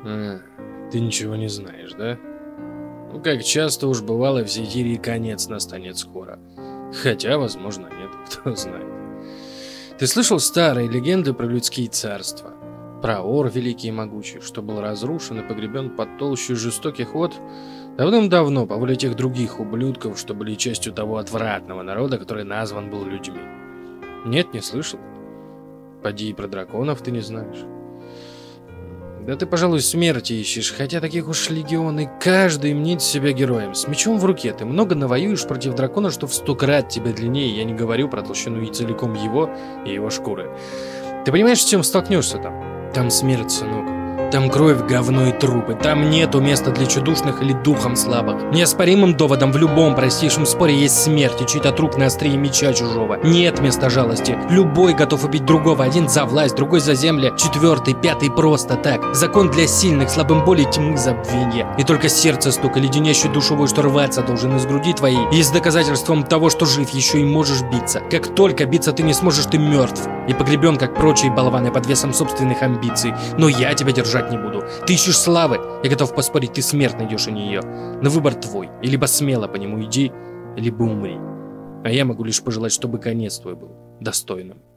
А, ты ничего не знаешь, да? Ну, как часто уж бывало, в Зефирии конец настанет скоро. Хотя, возможно, нет, кто знает. Ты слышал старые легенды про людские царства? Про Ор великий и могучий, что был разрушен и погребен под толщей жестоких вод давным-давно по воле тех других ублюдков, что были частью того отвратного народа, который назван был людьми. Нет, не слышал? Поди и про драконов ты не знаешь. Да ты, пожалуй, смерти ищешь, хотя таких уж легионы, каждый мнит себя героем. С мечом в руке ты много навоюешь против дракона, что в 100 крат тебя длиннее. Я не говорю про толщину и целиком его и его шкуры. Ты понимаешь, с чем столкнешься там? Там смерть, сынок. Там кровь, говно и трупы. Там нету места для чудушных или духом слабых. Неоспоримым доводом в любом простейшем споре есть смерть и чей-то труп на острие меча чужого. Нет места жалости. Любой готов убить другого. Один за власть, другой за земли. Четвертый, пятый просто так. Закон для сильных, слабым боли, тьмы, забвенья. И только сердце стука, леденящий душевой, что рваться должен из груди твоей. И с доказательством того, что жив, еще и можешь биться. Как только биться ты не сможешь, ты мертв. И погребен, как прочие болваны, под весом собственных амбиций. Но я тебя держать не буду. Ты ищешь славы, я готов поспорить, ты смерть найдешь, а не ее. Но выбор твой, и либо смело по нему иди, либо умри. А я могу лишь пожелать, чтобы конец твой был достойным.